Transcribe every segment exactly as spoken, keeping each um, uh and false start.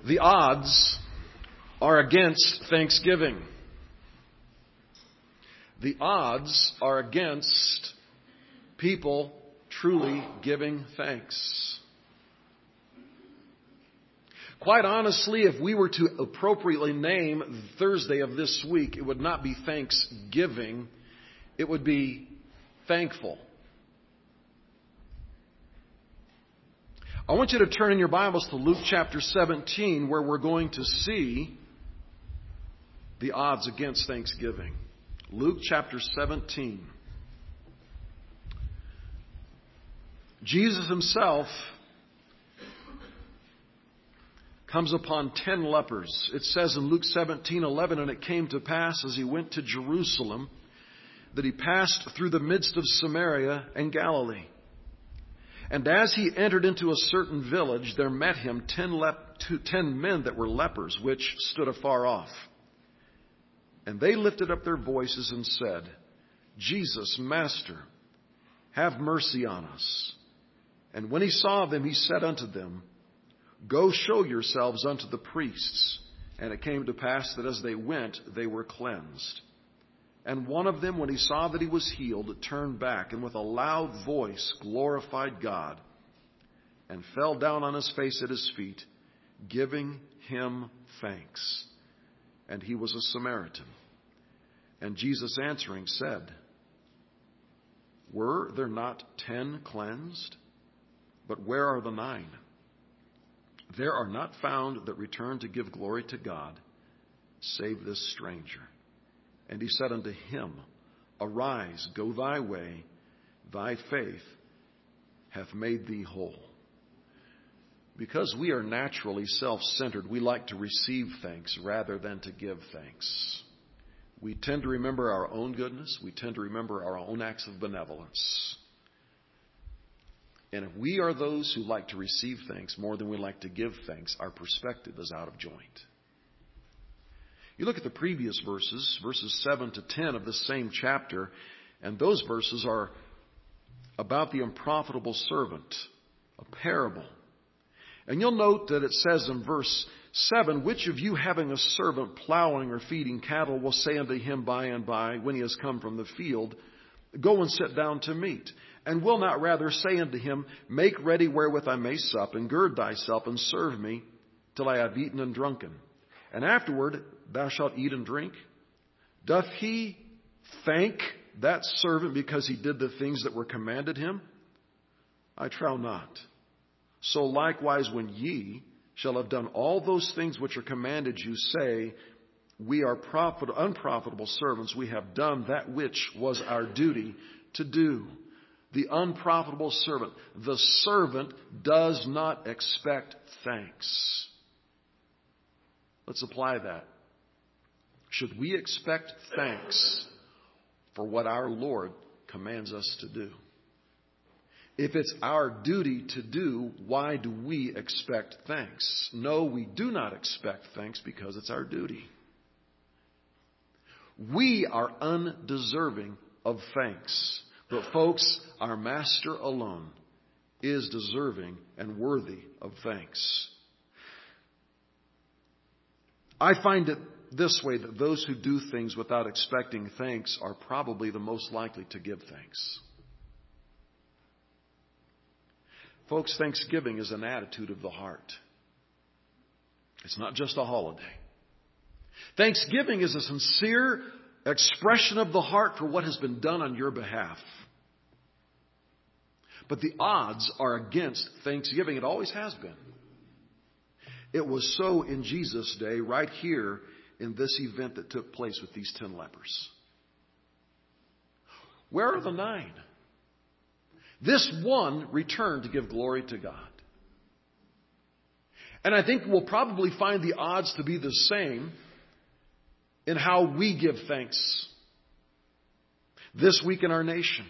The odds are against Thanksgiving. The odds are against people truly giving thanks. Quite honestly, if we were to appropriately name Thursday of this week, it would not be Thanksgiving. It would be thankful. I want you to turn in your Bibles to Luke chapter seventeen, where we're going to see the odds against Thanksgiving. Luke chapter seventeen. Jesus himself comes upon ten lepers. It says in Luke seventeen eleven, and it came to pass as he went to Jerusalem that he passed through the midst of Samaria and Galilee. And as he entered into a certain village, there met him ten, lep- two, ten men that were lepers, which stood afar off. And they lifted up their voices and said, Jesus, Master, have mercy on us. And when he saw them, he said unto them, Go show yourselves unto the priests. And it came to pass that as they went, they were cleansed. And one of them, when he saw that he was healed, turned back, and with a loud voice glorified God, and fell down on his face at his feet, giving him thanks. And he was a Samaritan. And Jesus answering said, Were there not ten cleansed? But where are the nine? There are not found that return to give glory to God, save this stranger. And he said unto him, Arise, go thy way, thy faith hath made thee whole. Because we are naturally self-centered, we like to receive thanks rather than to give thanks. We tend to remember our own goodness. We tend to remember our own acts of benevolence. And if we are those who like to receive thanks more than we like to give thanks, our perspective is out of joint. You look at the previous verses, verses seven to ten of this same chapter, and those verses are about the unprofitable servant, a parable. And you'll note that it says in verse seven, Which of you having a servant plowing or feeding cattle will say unto him by and by, when he has come from the field, Go and sit down to meat? And will not rather say unto him, Make ready wherewith I may sup, and gird thyself, and serve me, till I have eaten and drunken. And afterward thou shalt eat and drink? Doth he thank that servant because he did the things that were commanded him? I trow not. So likewise, when ye shall have done all those things which are commanded you, say, We are profit, unprofitable servants. We have done that which was our duty to do. The unprofitable servant. The servant does not expect thanks. Let's apply that. Should we expect thanks for what our Lord commands us to do? If it's our duty to do, why do we expect thanks? No, we do not expect thanks because it's our duty. We are undeserving of thanks. But folks, our Master alone is deserving and worthy of thanks. I find it this way, that those who do things without expecting thanks are probably the most likely to give thanks. Folks, Thanksgiving is an attitude of the heart. It's not just a holiday. Thanksgiving is a sincere expression of the heart for what has been done on your behalf. But the odds are against Thanksgiving. It always has been. It was so in Jesus' day, right here in this event that took place with these ten lepers. Where are the nine? This one returned to give glory to God. And I think we'll probably find the odds to be the same in how we give thanks this week in our nation.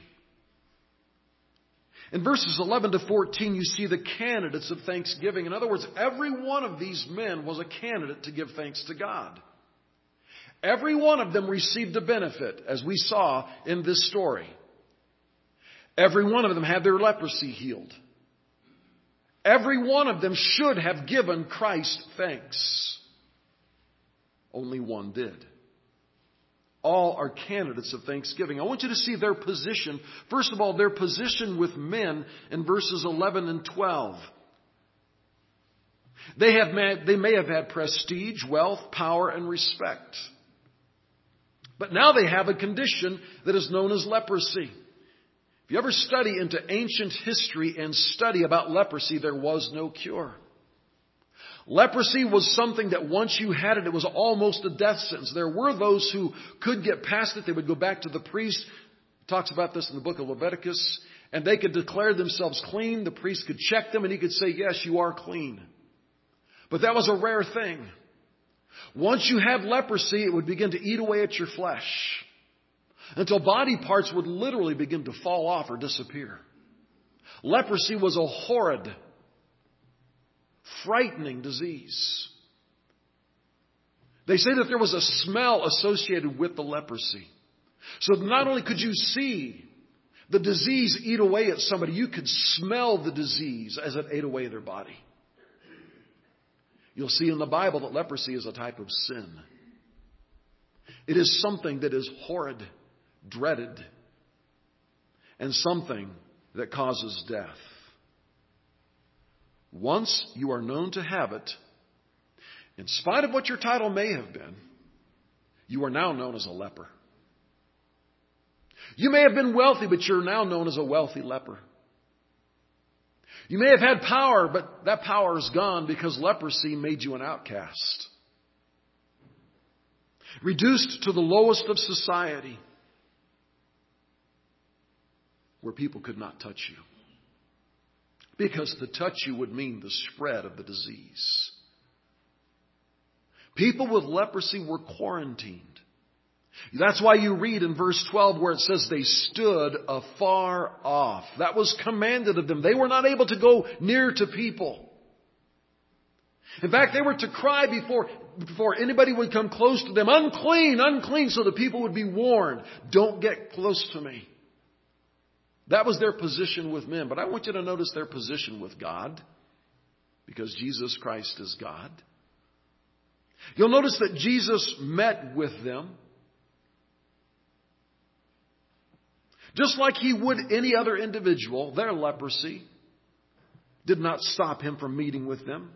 In verses eleven to fourteen, you see the candidates of thanksgiving. In other words, every one of these men was a candidate to give thanks to God. Every one of them received a benefit, as we saw in this story. Every one of them had their leprosy healed. Every one of them should have given Christ thanks. Only one did. All are candidates of thanksgiving. I want you to see their position. First of all, their position with men in verses eleven and twelve. They have they may have had prestige, wealth, power, and respect. But now they have a condition that is known as leprosy. If you ever study into ancient history and study about leprosy, there was no cure. Leprosy was something that once you had it, it was almost a death sentence. There were those who could get past it. They would go back to the priest. It talks about this in the book of Leviticus. And they could declare themselves clean. The priest could check them and he could say, yes, you are clean. But that was a rare thing. Once you had leprosy, it would begin to eat away at your flesh until body parts would literally begin to fall off or disappear. Leprosy was a horrid, frightening disease. They say that there was a smell associated with the leprosy. So not only could you see the disease eat away at somebody, you could smell the disease as it ate away their body. You'll see in the Bible that leprosy is a type of sin. It is something that is horrid, dreaded, and something that causes death. Once you are known to have it, in spite of what your title may have been, you are now known as a leper. You may have been wealthy, but you're now known as a wealthy leper. You may have had power, but that power is gone because leprosy made you an outcast. Reduced to the lowest of society, where people could not touch you. Because to touch you would mean the spread of the disease. People with leprosy were quarantined. That's why you read in verse twelve where it says they stood afar off. That was commanded of them. They were not able to go near to people. In fact, they were to cry before, before anybody would come close to them, unclean, unclean, so the people would be warned, don't get close to me. That was their position with men. But I want you to notice their position with God, because Jesus Christ is God. You'll notice that Jesus met with them. Just like he would any other individual, their leprosy did not stop him from meeting with them.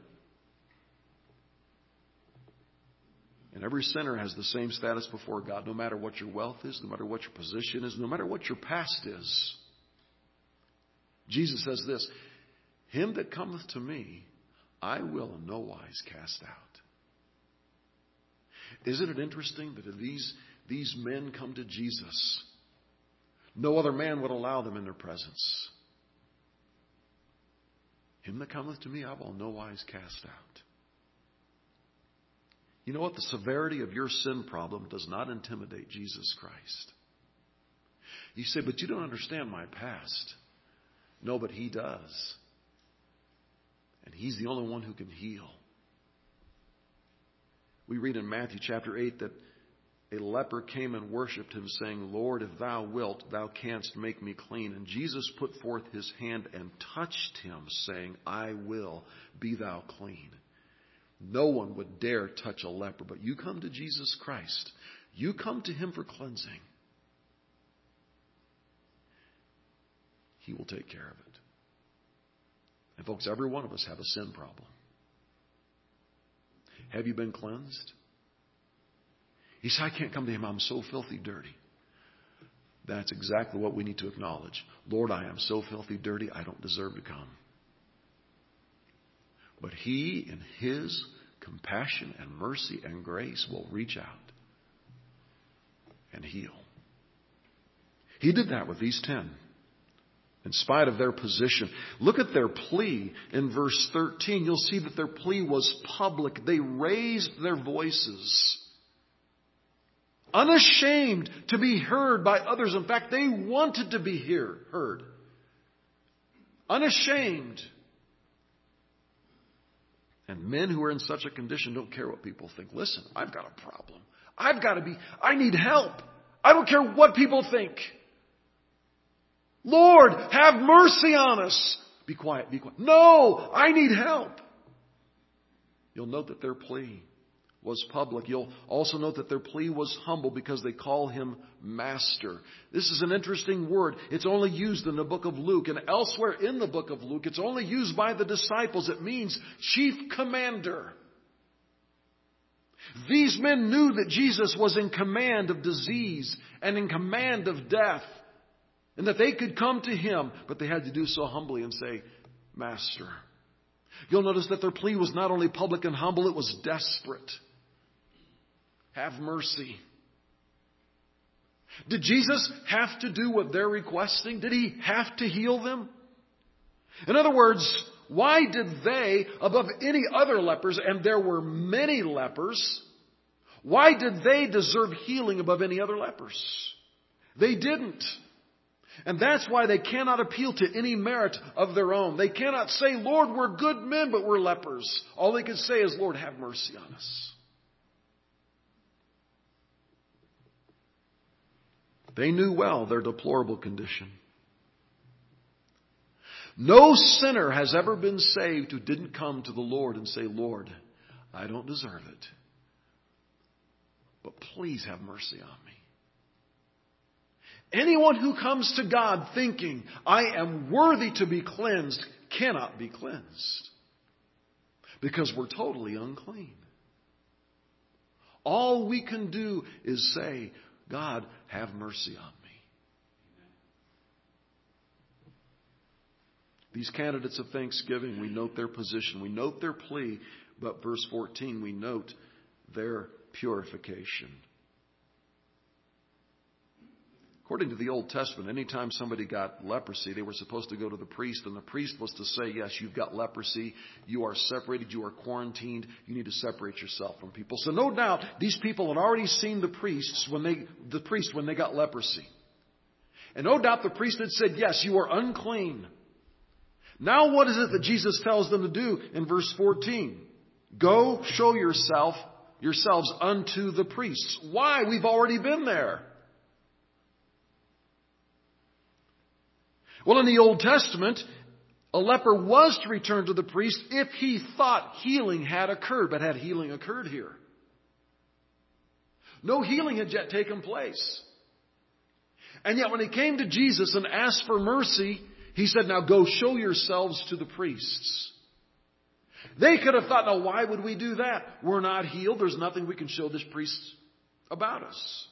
And every sinner has the same status before God, no matter what your wealth is, no matter what your position is, no matter what your past is. Jesus says this, him that cometh to me, I will in no wise cast out. Isn't it interesting that if these, these men come to Jesus, no other man would allow them in their presence. Him that cometh to me, I will in no wise cast out. You know what? The severity of your sin problem does not intimidate Jesus Christ. You say, but you don't understand my past. No, but he does. And he's the only one who can heal. We read in Matthew chapter eight that a leper came and worshipped him, saying, Lord, if thou wilt, thou canst make me clean. And Jesus put forth his hand and touched him, saying, I will, be thou clean. No one would dare touch a leper, but you come to Jesus Christ. You come to him for cleansing. He will take care of it. And folks, every one of us have a sin problem. Have you been cleansed? He said, I can't come to him. I'm so filthy dirty. That's exactly what we need to acknowledge. Lord, I am so filthy dirty, I don't deserve to come. But he, in his compassion and mercy and grace, will reach out and heal. He did that with these ten. In spite of their position. Look at their plea in verse thirteen. You'll see that their plea was public. They raised their voices. Unashamed to be heard by others. In fact, they wanted to be hear, heard. Unashamed. And men who are in such a condition don't care what people think. Listen, I've got a problem. I've got to be, I need help. I don't care what people think. Lord, have mercy on us. Be quiet, be quiet. No, I need help. You'll note that their plea was public. You'll also note that their plea was humble because they call him Master. This is an interesting word. It's only used in the book of Luke, and elsewhere in the book of Luke, it's only used by the disciples. It means chief commander. These men knew that Jesus was in command of disease and in command of death, and that they could come to him, but they had to do so humbly and say, Master. You'll notice that their plea was not only public and humble, it was desperate. Have mercy. Did Jesus have to do what they're requesting? Did he have to heal them? In other words, why did they, above any other lepers, and there were many lepers, why did they deserve healing above any other lepers? They didn't. And that's why they cannot appeal to any merit of their own. They cannot say, Lord, we're good men, but we're lepers. All they can say is, Lord, have mercy on us. They knew well their deplorable condition. No sinner has ever been saved who didn't come to the Lord and say, Lord, I don't deserve it, but please have mercy on me. Anyone who comes to God thinking, I am worthy to be cleansed, cannot be cleansed because we're totally unclean. All we can do is say, God, have mercy on me. These candidates of thanksgiving, we note their position, we note their plea, but verse fourteen, we note their purification. According to the Old Testament, anytime somebody got leprosy, they were supposed to go to the priest, and the priest was to say, yes, you've got leprosy, you are separated, you are quarantined, you need to separate yourself from people. So no doubt, these people had already seen the priests when they, the priest when they got leprosy. And no doubt the priest had said, yes, you are unclean. Now what is it that Jesus tells them to do in verse fourteen? Go show yourself, yourselves unto the priests. Why? We've already been there. Well, in the Old Testament, a leper was to return to the priest if he thought healing had occurred. But had healing occurred here? No healing had yet taken place. And yet when he came to Jesus and asked for mercy, he said, now go show yourselves to the priests. They could have thought, now why would we do that? We're not healed. There's nothing we can show this priest about us.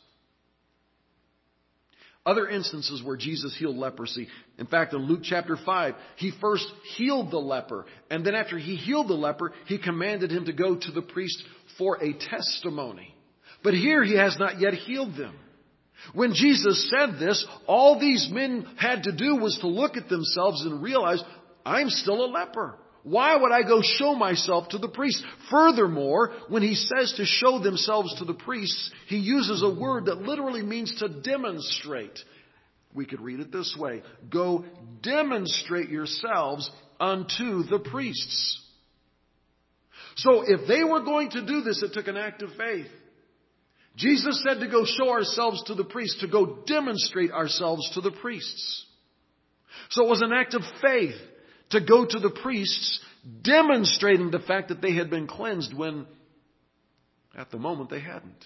Other instances where Jesus healed leprosy. In fact, in Luke chapter five, he first healed the leper. And then after he healed the leper, he commanded him to go to the priest for a testimony. But here he has not yet healed them. When Jesus said this, all these men had to do was to look at themselves and realize, I'm still a leper. Why would I go show myself to the priest? Furthermore, when he says to show themselves to the priests, he uses a word that literally means to demonstrate. We could read it this way. Go demonstrate yourselves unto the priests. So if they were going to do this, it took an act of faith. Jesus said to go show ourselves to the priests, to go demonstrate ourselves to the priests. So it was an act of faith to go to the priests, demonstrating the fact that they had been cleansed when at the moment they hadn't.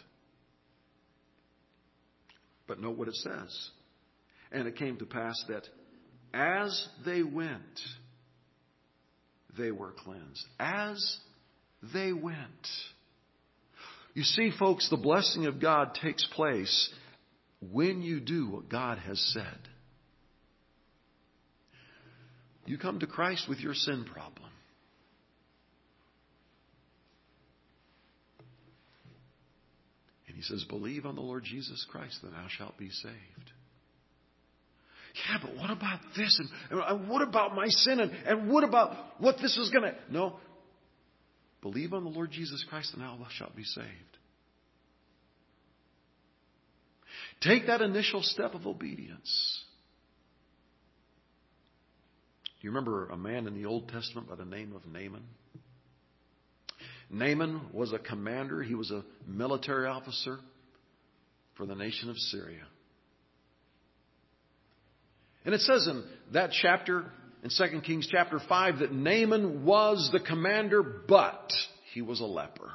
But note what it says. And it came to pass that as they went, they were cleansed. As they went. You see, folks, the blessing of God takes place when you do what God has said. You come to Christ with your sin problem. And he says, believe on the Lord Jesus Christ, then thou shalt be saved. Yeah, but what about this? And, and what about my sin? And, and what about what this is going to... No. Believe on the Lord Jesus Christ, and thou shalt be saved. Take that initial step of obedience. Do you remember a man in the Old Testament by the name of Naaman? Naaman was a commander. He was a military officer for the nation of Syria. And it says in that chapter in Second Kings chapter five that Naaman was the commander, but he was a leper.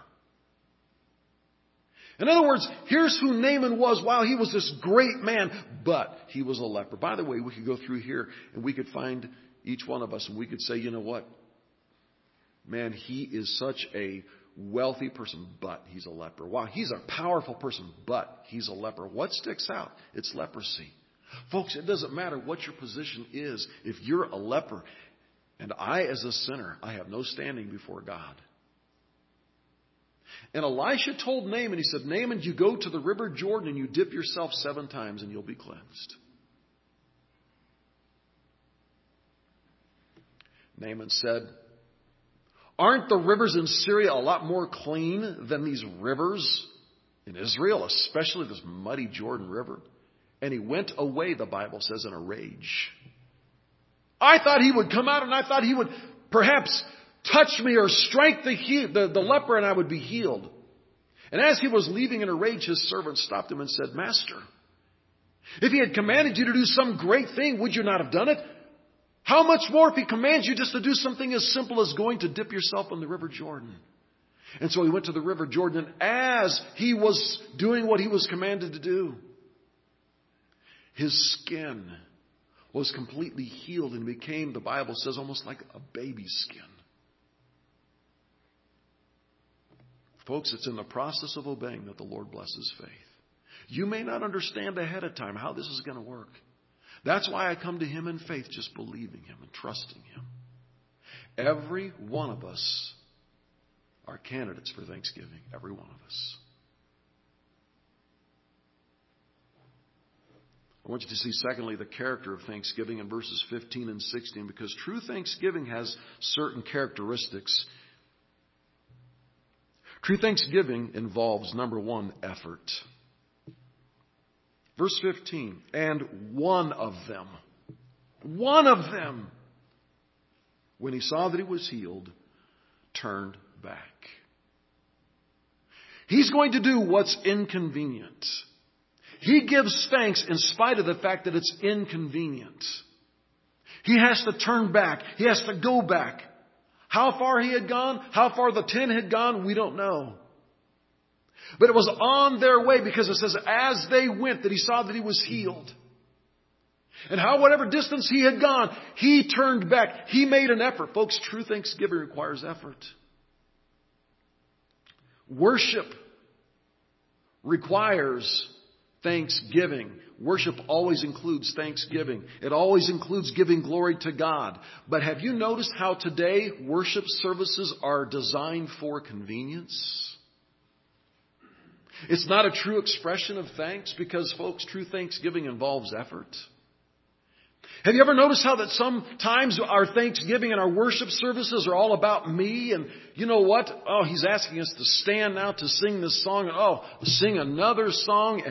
In other words, here's who Naaman was. Wow, he was this great man, but he was a leper. By the way, we could go through here and we could find each one of us and we could say, you know what? Man, he is such a wealthy person, but he's a leper. Wow, he's a powerful person, but he's a leper. What sticks out? It's leprosy. Folks, it doesn't matter what your position is. If you're a leper, and I as a sinner, I have no standing before God. And Elisha told Naaman, he said, Naaman, you go to the river Jordan and you dip yourself seven times and you'll be cleansed. Naaman said, aren't the rivers in Syria a lot more clean than these rivers in Israel, especially this muddy Jordan River? And he went away, the Bible says, in a rage. I thought he would come out and I thought he would perhaps touch me or strike the, he- the, the leper and I would be healed. And as he was leaving in a rage, his servant stopped him and said, Master, if he had commanded you to do some great thing, would you not have done it? How much more if he commands you just to do something as simple as going to dip yourself in the river Jordan? And so he went to the river Jordan, and as he was doing what he was commanded to do, his skin was completely healed and became, the Bible says, almost like a baby's skin. Folks, it's in the process of obeying that the Lord blesses faith. You may not understand ahead of time how this is going to work. That's why I come to Him in faith, just believing Him and trusting Him. Every one of us are candidates for Thanksgiving. Every one of us. I want you to see, secondly, the character of Thanksgiving in verses fifteen and sixteen, because true Thanksgiving has certain characteristics. True Thanksgiving involves, number one, effort. Verse fifteen, and one of them, one of them, when he saw that he was healed, turned back. He's going to do what's inconvenient. He gives thanks in spite of the fact that it's inconvenient. He has to turn back. He has to go back. How far he had gone, how far the ten had gone, we don't know. But it was on their way, because it says as they went that he saw that he was healed. And how whatever distance he had gone, he turned back. He made an effort. Folks, true Thanksgiving requires effort. Worship requires thanksgiving. Worship always includes thanksgiving. It always includes giving glory to God. But have you noticed how today worship services are designed for convenience? It's not a true expression of thanks because, folks, true thanksgiving involves effort. Have you ever noticed how that sometimes our thanksgiving and our worship services are all about me? And you know what? Oh, he's asking us to stand now to sing this song. And oh, sing another song.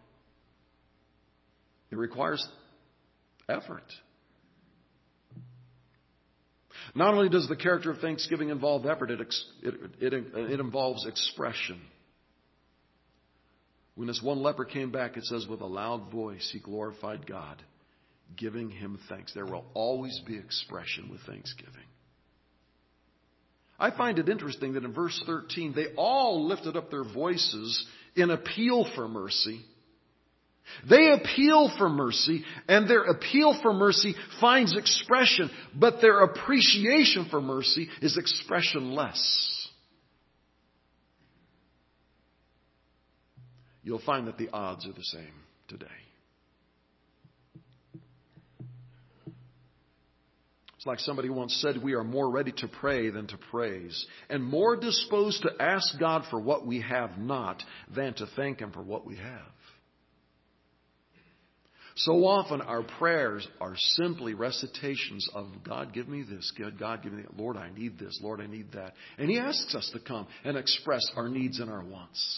It requires effort. Not only does the character of thanksgiving involve effort, it, it, it, it involves expression. When this one leper came back, it says, with a loud voice, he glorified God, giving Him thanks. There will always be expression with thanksgiving. I find it interesting that in verse thirteen, they all lifted up their voices in appeal for mercy. They appeal for mercy, and their appeal for mercy finds expression, but their appreciation for mercy is expressionless. You'll find that the odds are the same today. It's like somebody once said, we are more ready to pray than to praise, and more disposed to ask God for what we have not than to thank Him for what we have. So often our prayers are simply recitations of, God, give me this. God, give me that. Lord, I need this. Lord, I need that. And He asks us to come and express our needs and our wants.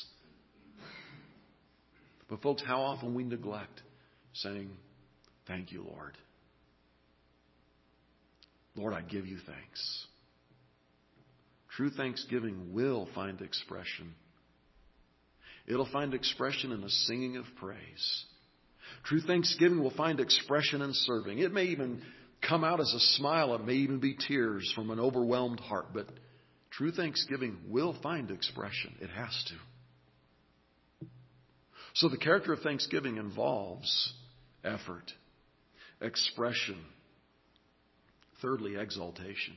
But folks, how often we neglect saying, thank you, Lord. Lord, I give you thanks. True thanksgiving will find expression. It'll find expression in the singing of praise. True thanksgiving will find expression in serving. It may even come out as a smile. It may even be tears from an overwhelmed heart. But true thanksgiving will find expression. It has to. So the character of thanksgiving involves effort, expression, thirdly, exaltation.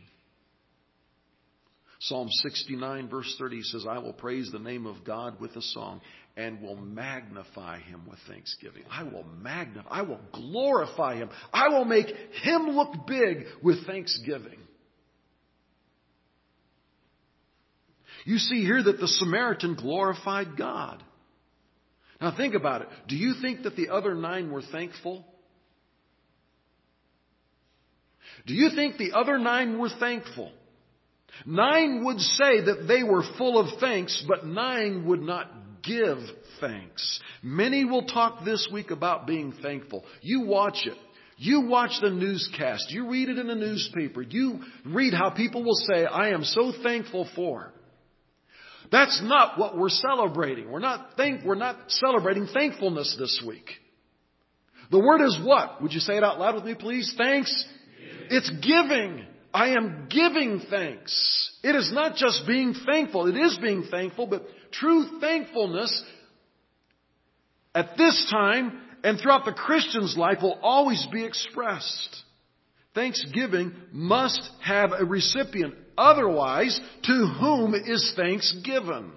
Psalm sixty-nine verse thirty says, I will praise the name of God with a song and will magnify Him with thanksgiving. I will magnify, I will glorify Him. I will make Him look big with thanksgiving. You see here that the Samaritan glorified God. Now think about it. Do you think that the other nine were thankful? Do you think the other nine were thankful? Nine would say that they were full of thanks, but nine would not give thanks. Many will talk this week about being thankful. You watch it. You watch the newscast. You read it in the newspaper. You read how people will say, I am so thankful for. That's not what we're celebrating. We're not thank, we're not celebrating thankfulness this week. The word is what? Would you say it out loud with me, please? Thanks. It's giving. I am giving thanks. It is not just being thankful. It is being thankful, but true thankfulness at this time and throughout the Christian's life will always be expressed. Thanksgiving must have a recipient. Otherwise, to whom is thanks given?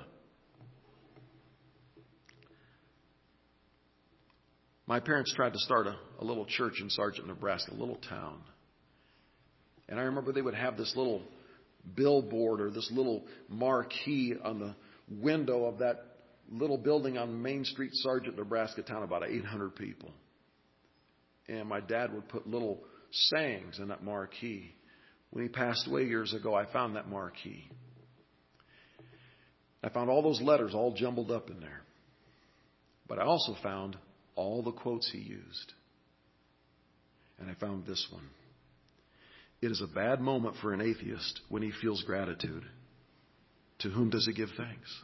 My parents tried to start a, a little church in Sargent, Nebraska, a little town. And I remember they would have this little billboard or this little marquee on the window of that little building on Main Street, Sargent, Nebraska town, about eight hundred people. And my dad would put little sayings in that marquee. When he passed away years ago, I found that marquee. I found all those letters all jumbled up in there. But I also found all the quotes he used. And I found this one. It is a bad moment for an atheist when he feels gratitude. To whom does he give thanks?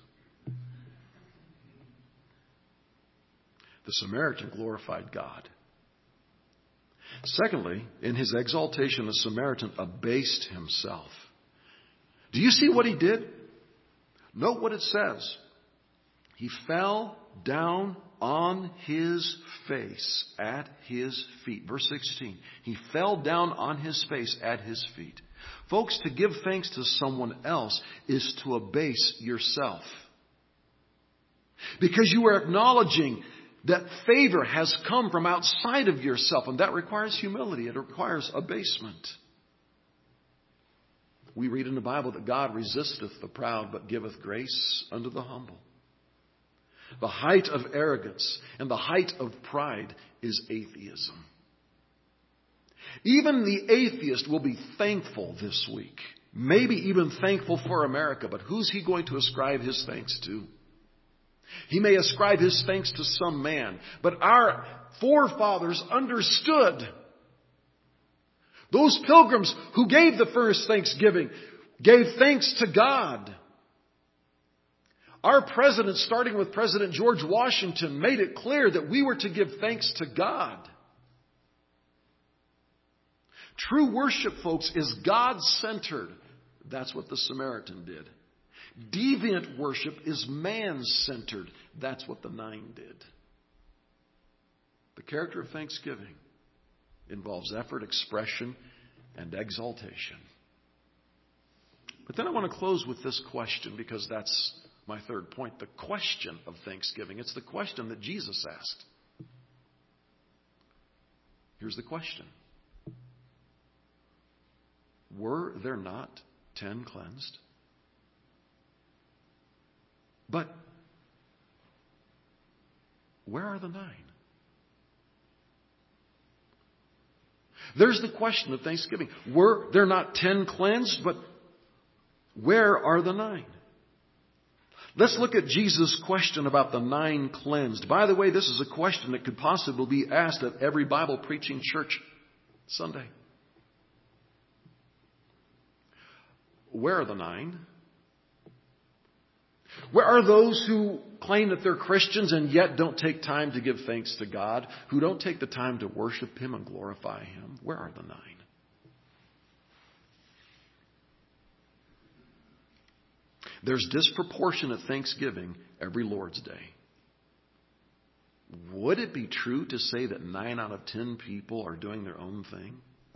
The Samaritan glorified God. Secondly, in his exaltation, the Samaritan abased himself. Do you see what he did? Note what it says. He fell down on his face at his feet. Verse sixteen. He fell down on his face at his feet. Folks, to give thanks to someone else is to abase yourself. Because you are acknowledging that favor has come from outside of yourself, and that requires humility. It requires abasement. We read in the Bible that God resisteth the proud, but giveth grace unto the humble. The height of arrogance and the height of pride is atheism. Even the atheist will be thankful this week. Maybe even thankful for America, but who's he going to ascribe his thanks to? He may ascribe his thanks to some man, but our forefathers understood. Those pilgrims who gave the first thanksgiving gave thanks to God. Our president, starting with President George Washington, made it clear that we were to give thanks to God. True worship, folks, is God-centered. That's what the Samaritan did. Deviant worship is man-centered. That's what the nine did. The character of thanksgiving involves effort, expression, and exaltation. But then I want to close with this question, because that's my third point. The question of thanksgiving. It's the question that Jesus asked. Here's the question. Were there not ten cleansed? But where are the nine? There's the question of thanksgiving. Were there not ten cleansed? But where are the nine? Let's look at Jesus' question about the nine cleansed. By the way, this is a question that could possibly be asked at every Bible preaching church Sunday. Where are the nine? Where are those who claim that they're Christians and yet don't take time to give thanks to God, who don't take the time to worship Him and glorify Him? Where are the nine? There's disproportionate thanksgiving every Lord's Day. Would it be true to say that nine out of ten people are doing their own thing?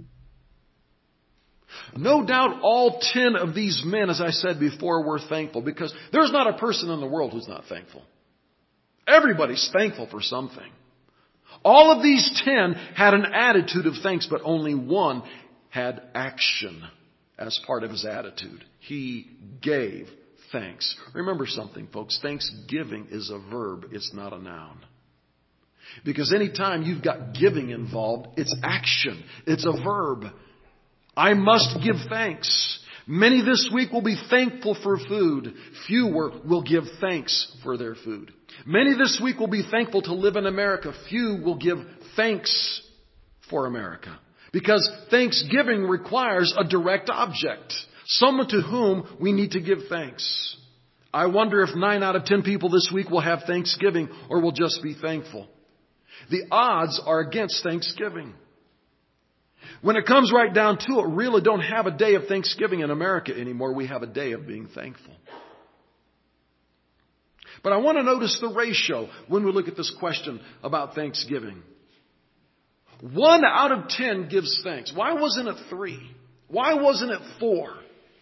No doubt all ten of these men, as I said before, were thankful, because there's not a person in the world who's not thankful. Everybody's thankful for something. All of these ten had an attitude of thanks, but only one had action as part of his attitude. He gave thanks. Remember something, folks. Thanksgiving is a verb. It's not a noun. Because anytime you've got giving involved, it's action. It's a verb. I must give thanks. Many this week will be thankful for food. Few will give thanks for their food. Many this week will be thankful to live in America. Few will give thanks for America. Because thanksgiving requires a direct object. Someone to whom we need to give thanks. I wonder if nine out of ten people this week will have thanksgiving or will just be thankful. The odds are against thanksgiving. When it comes right down to it, we really don't have a day of thanksgiving in America anymore. We have a day of being thankful. But I want to notice the ratio when we look at this question about thanksgiving. One out of ten gives thanks. Why wasn't it three? Why wasn't it four?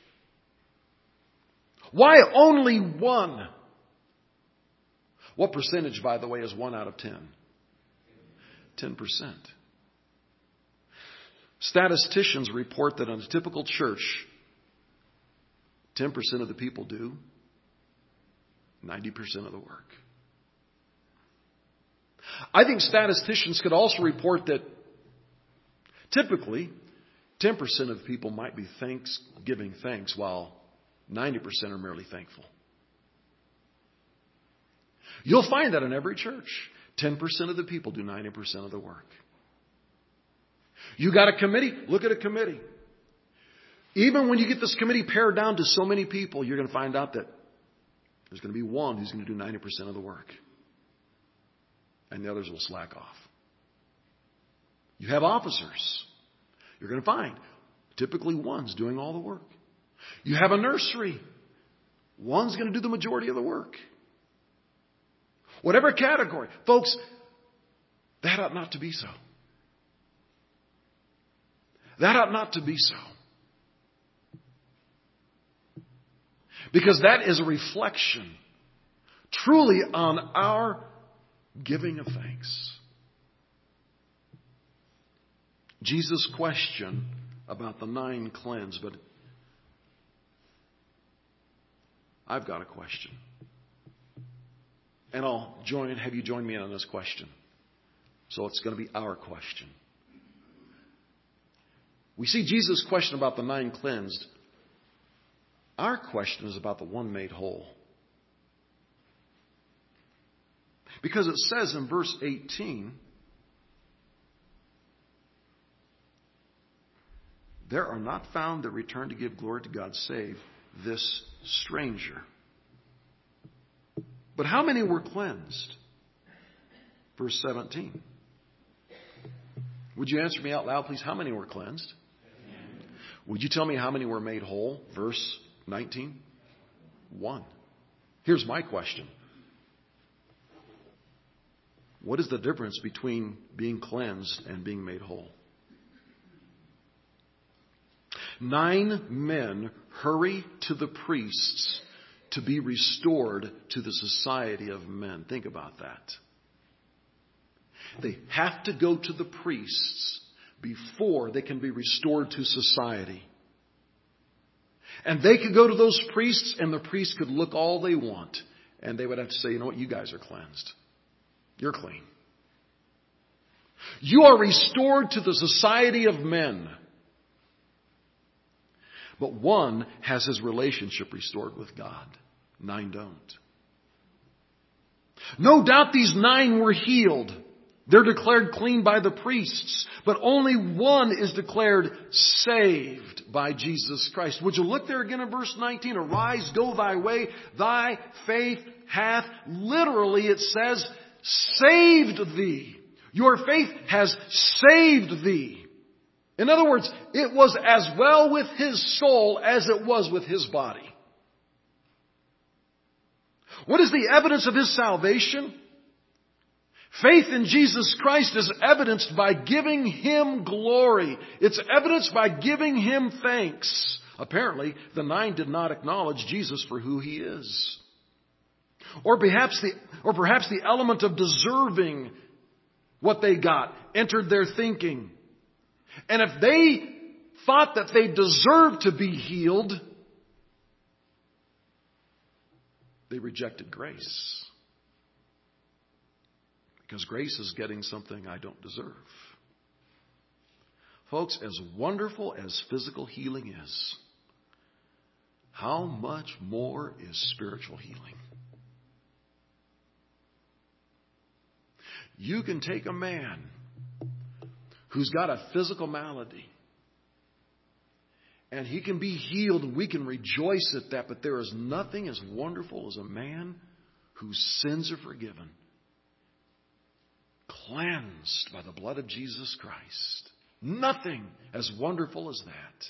Why only one? What percentage, by the way, is one out of ten? ten percent. Statisticians report that in a typical church, ten percent of the people do ninety percent of the work. I think statisticians could also report that typically ten percent of people might be thanks, giving thanks, while ninety percent are merely thankful. You'll find that in every church. ten percent of the people do ninety percent of the work. You got a committee? Look at a committee. Even when you get this committee pared down to so many people, you're going to find out that there's going to be one who's going to do ninety percent of the work. And the others will slack off. You have officers. You're going to find typically one's doing all the work. You have a nursery. One's going to do the majority of the work. Whatever category. Folks, that ought not to be so. That ought not to be so. Because that is a reflection truly on our giving of thanks. Jesus' question about the nine cleansed, but I've got a question. And I'll join, have you join me on this question. So it's going to be our question. We see Jesus' question about the nine cleansed. Our question is about the one made whole. Because it says in verse eighteen, there are not found that return to give glory to God save this stranger. But how many were cleansed? Verse seventeen. Would you answer me out loud, please? How many were cleansed? Would you tell me how many were made whole? Verse nineteen. One. Here's my question. What is the difference between being cleansed and being made whole? Nine men hurry to the priests to be restored to the society of men. Think about that. They have to go to the priests before they can be restored to society. And they could go to those priests and the priests could look all they want. And they would have to say, you know what, you guys are cleansed. You're clean. You are restored to the society of men. But one has his relationship restored with God. Nine don't. No doubt these nine were healed. They're declared clean by the priests. But only one is declared saved by Jesus Christ. Would you look there again in verse nineteen? Arise, go thy way. Thy faith hath, literally it says, saved thee. Your faith has saved thee. In other words, it was as well with his soul as it was with his body. What is the evidence of His salvation? Faith in Jesus Christ is evidenced by giving Him glory. It's evidenced by giving Him thanks. Apparently, the nine did not acknowledge Jesus for who He is. Or perhaps the, or perhaps the element of deserving what they got entered their thinking. And if they thought that they deserved to be healed, they rejected grace. Because grace is getting something I don't deserve. Folks, as wonderful as physical healing is, how much more is spiritual healing? You can take a man who's got a physical malady, and he can be healed, and we can rejoice at that, but there is nothing as wonderful as a man whose sins are forgiven, cleansed by the blood of Jesus Christ. Nothing as wonderful as that.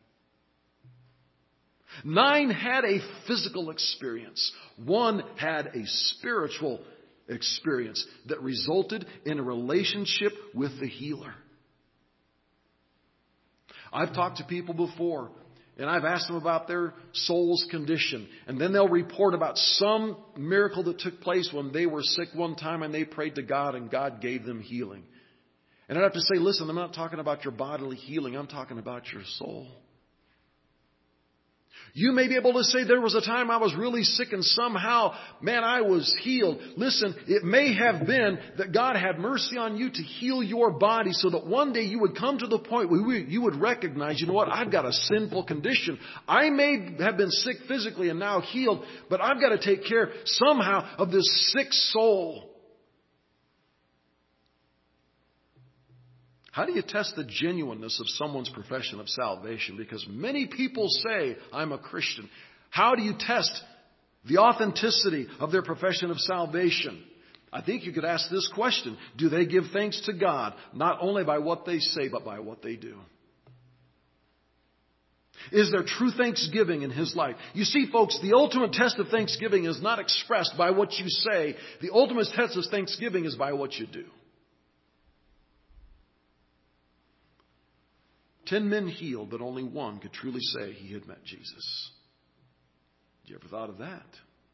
Nine had a physical experience. One had a spiritual experience that resulted in a relationship with the healer. I've talked to people before, and I've asked them about their soul's condition. And then they'll report about some miracle that took place when they were sick one time and they prayed to God and God gave them healing. And I'd have to say, listen, I'm not talking about your bodily healing. I'm talking about your soul. You may be able to say there was a time I was really sick and somehow, man, I was healed. Listen, it may have been that God had mercy on you to heal your body so that one day you would come to the point where you would recognize, you know what, I've got a sinful condition. I may have been sick physically and now healed, but I've got to take care somehow of this sick soul. How do you test the genuineness of someone's profession of salvation? Because many people say, I'm a Christian. How do you test the authenticity of their profession of salvation? I think you could ask this question. Do they give thanks to God, not only by what they say, but by what they do? Is there true thanksgiving in His life? You see, folks, the ultimate test of thanksgiving is not expressed by what you say. The ultimate test of thanksgiving is by what you do. Ten men healed, but only one could truly say he had met Jesus. Have you ever thought of that?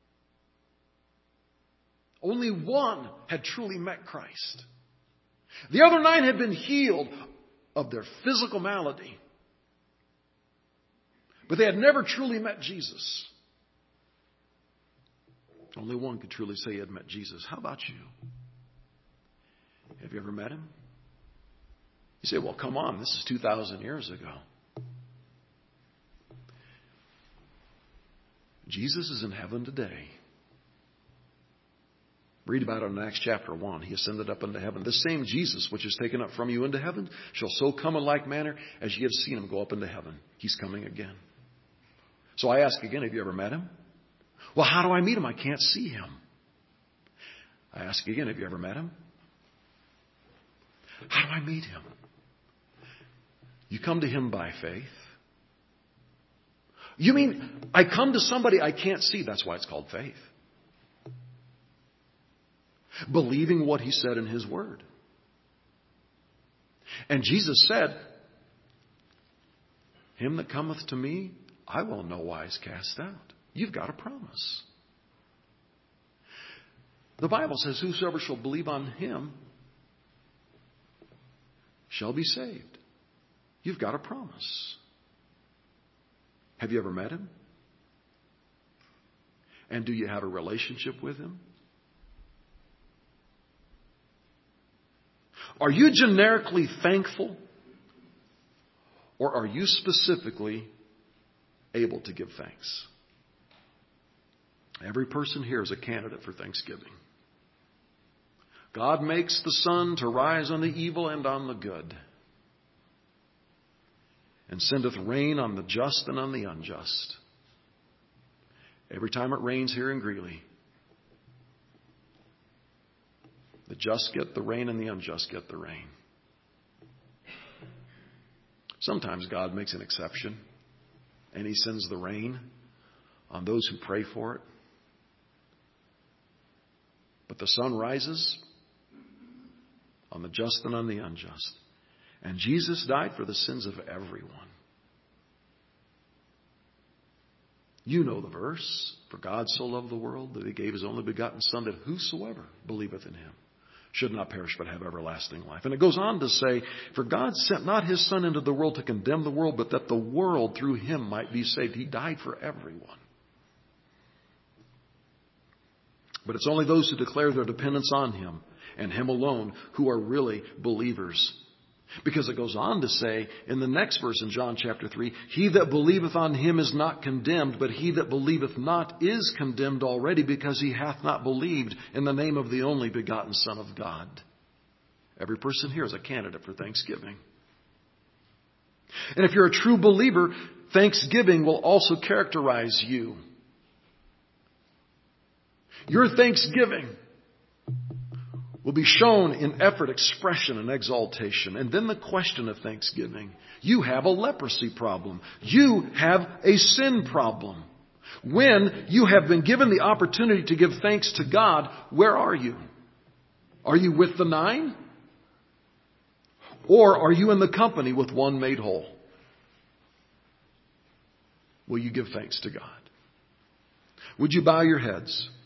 Only one had truly met Christ. The other nine had been healed of their physical malady, but they had never truly met Jesus. Only one could truly say he had met Jesus. How about you? Have you ever met Him? You say, well, come on, this is two thousand years ago. Jesus is in heaven today. Read about it in Acts chapter one. He ascended up into heaven. The same Jesus which is taken up from you into heaven shall so come in like manner as ye have seen Him go up into heaven. He's coming again. So I ask again, have you ever met Him? Well, how do I meet Him? I can't see Him. I ask again, have you ever met Him? How do I meet Him? You come to Him by faith. You mean, I come to somebody I can't see. That's why it's called faith. Believing what He said in His Word. And Jesus said, Him that cometh to me, I will in no wise cast out. You've got a promise. The Bible says, whosoever shall believe on Him shall be saved. You've got a promise. Have you ever met Him? And do you have a relationship with Him? Are you generically thankful? Or are you specifically able to give thanks? Every person here is a candidate for thanksgiving. God makes the sun to rise on the evil and on the good, and sendeth rain on the just and on the unjust. Every time it rains here in Greeley, the just get the rain and the unjust get the rain. Sometimes God makes an exception and He sends the rain on those who pray for it. But the sun rises on the just and on the unjust. And Jesus died for the sins of everyone. You know the verse. For God so loved the world that he gave his only begotten Son, that whosoever believeth in him should not perish but have everlasting life. And it goes on to say, for God sent not his Son into the world to condemn the world, but that the world through him might be saved. He died for everyone. But it's only those who declare their dependence on him and him alone who are really believers. Because it goes on to say in the next verse in John chapter three, he that believeth on him is not condemned, but he that believeth not is condemned already, because he hath not believed in the name of the only begotten Son of God. Every person here is a candidate for thanksgiving. And if you're a true believer, thanksgiving will also characterize you. Your thanksgiving will be shown in effort, expression, and exaltation. And then the question of thanksgiving. You have a leprosy problem. You have a sin problem. When you have been given the opportunity to give thanks to God, where are you? Are you with the nine? Or are you in the company with one made whole? Will you give thanks to God? Would you bow your heads?